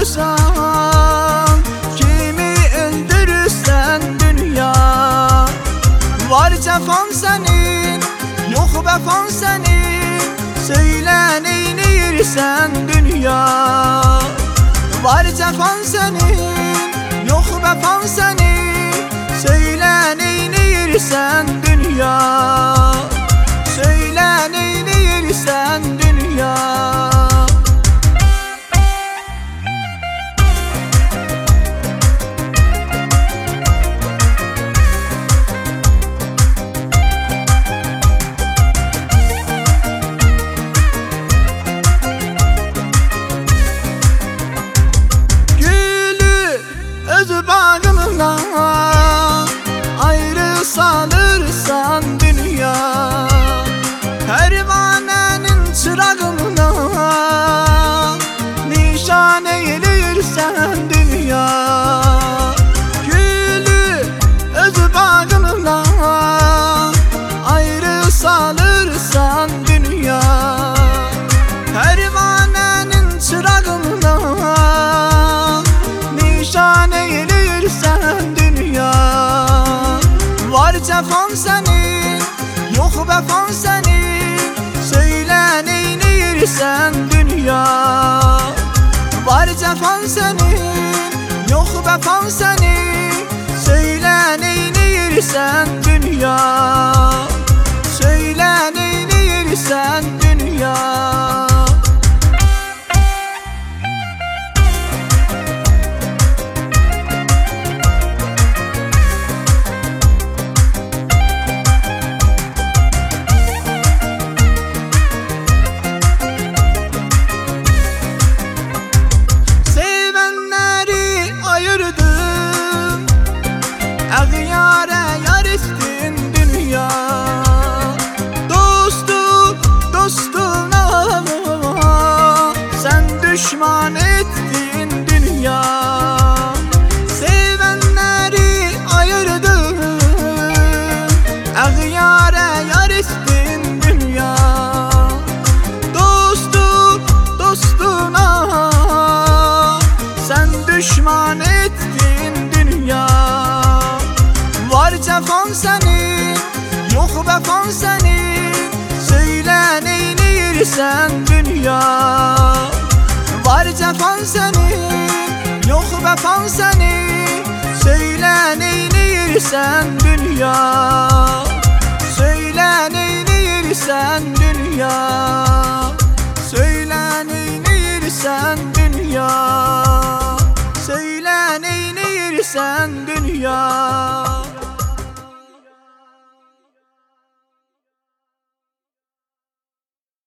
vurursan, kimi öldürürsen dünya. Var cefan senin, yok vefan senin, söyle neyniyirsen dünya. Var cefan senin, yok vefan senin, söyle neyniyirsen dünya. Söyle neyniyirsen dünya. Ayrı salırsan dünya, pervanenin çırağına nişan eğilirsen dünya. Gülü öz bağına ayrı salırsan dünya, pervanenin çırağına nişan eğilirsen dünya. Var cefan senin, yok vefan senin, söyle neyniyirsen dünya. Var cefan senin, yok vefan senin, söyle neyniyirsen dünya. Söyle neyniyirsen dünya. Ağyara yar ettin dünya, dostuna sen düşman ettin dünya. Sevenleri ayırdın, ağyara yar ettin dünya. Dostuna sen düşman ettin dünya. Var cefan senin, yok vefan senin, söyle neyniyirsen dünya. Var cefan senin, yok vefan senin, söyle neyniyirsen